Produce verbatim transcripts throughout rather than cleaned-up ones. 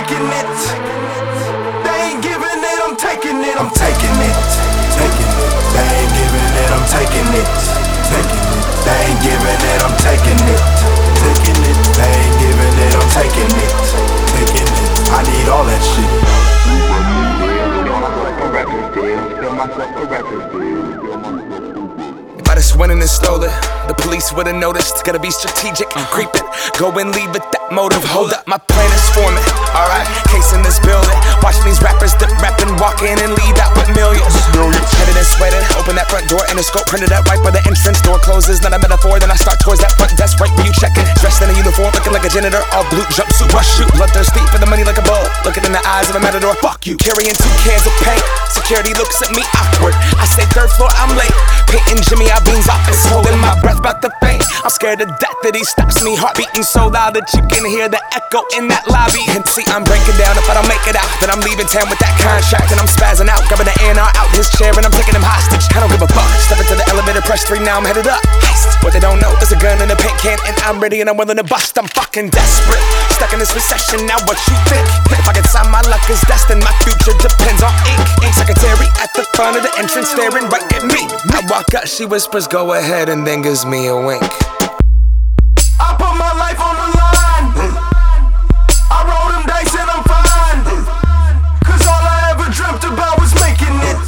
taking it. They ain't giving it, I'm taking it, I'm taking it. Taking it, they ain't giving it, I'm taking it. Taking it, they ain't giving it, I'm taking it. Taking it, they ain't giving it, I'm taking it. Taking it, I need all that shit. If I just went in and stole it, the police would've noticed. Gotta be strategic, creeping, go and leave with that motive. Hold up, my plan is forming. Alright, case in this building. Watching these rappers dip, rapping, walk in and leave out with millions. Headed and sweated, open that front door and the scope printed out right by the entrance. Door closes, not a metaphor. Then I start towards that front desk right where you checking. Dressed in a uniform, looking like a janitor. All blue jumpsuit, rush shoot, bloodthirsty for the money like a bull. Looking in the eyes of a matador. Fuck you, carrying two cans of paint. Security looks at me awkward. I say third floor, I'm late. Painting Jimmy Iovines office, holding my breath, about to faint. I'm scared to death that he stops me, heart beating so loud that you can hear the echo in that lobby. And see, I'm breaking down. If I don't make it out, then I'm leaving town with that contract. And I'm spazzing out, grabbing the A and R out his chair, and I'm taking him hostage. I don't give a fuck. Step into the elevator, press three, now I'm headed up. Heist. What they don't know, there's a gun in a paint can, and I'm ready and I'm willing to bust. I'm fucking desperate. Stuck in this recession, now what you think? If I can sign, my luck is destined. My future depends on ink. Ink secretary at the front of the entrance, staring right at me. I walk up, she whispers, go ahead, and then gives me a wink. I put my life on the line. I roll them dice and I'm fine. Cause all I ever dreamt about was making it.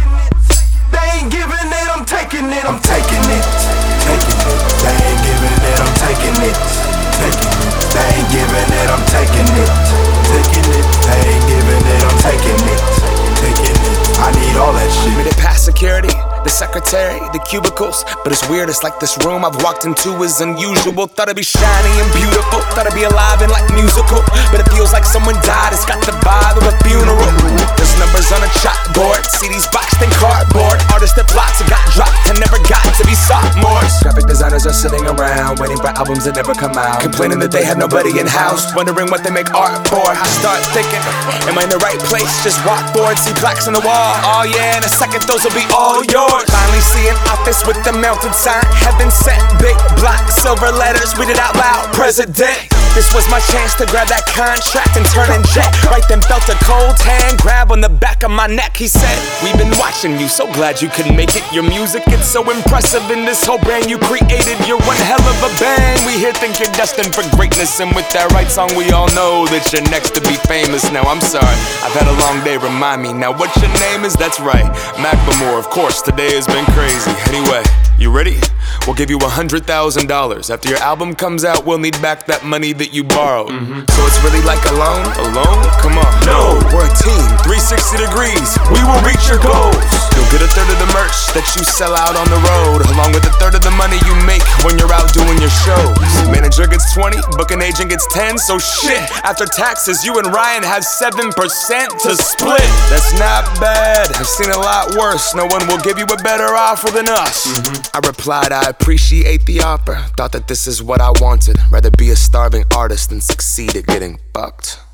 They ain't giving it, I'm taking it, I'm taking it. Taking it, they ain't giving it, I'm taking it. Taking it, they ain't giving it, I'm taking it. Taking it, they ain't giving it, I'm taking it. Taking it, I need all that shit. Made it past security, the secretary, the cubicles. But it's weird, it's like this room I've walked into is unusual. Thought it'd be shiny and beautiful, thought it'd be alive and like musical. But it feels like someone died, it's got the vibe of a funeral. There's numbers on a chalkboard, C Ds boxed in cardboard. Artists that plots got dropped and never got to be sophomores. Graphic designers are sitting around, waiting for albums that never come out. Complaining that they had nobody in house, wondering what they make art for. I start thinking, am I in the right place? Just walk forward, see plaques on the wall. Oh yeah, in a second those will be all yours. Finally see an office with the mounted sign, heaven sent, big block, silver letters, read it out loud, President. This was my chance to grab that contract and turn and jet. Right then felt a cold hand grab on the back of my neck. He said, we've been watching you, so glad you could make it. Your music, it's so impressive, in this whole brand you created. You're one hell of a band. We here think you're destined for greatness, and with that right song we all know that you're next to be famous. Now I'm sorry, I've had a long day, remind me. Now what your name is? That's right, Macklemore. Of course, today has been crazy. Anyway, you ready? We'll give you a hundred thousand dollars. After your album comes out, we'll need back that money that you borrowed. Mm-hmm. So it's really like a loan? A loan? Come on. No, we're a team, three sixty degrees. We will reach your goals. You'll get a third of the merch that you sell out on the road, along with a third of the money you make when you're out doing your shows. Manager gets twenty, booking agent gets ten. So shit, after taxes, you and Ryan have seven percent to split. That's not bad. I've seen a lot worse. No one will give you a better offer than us. Mm-hmm. I replied, I appreciate the offer. Thought that this is what I wanted. Rather be a starving artist than succeed at getting fucked.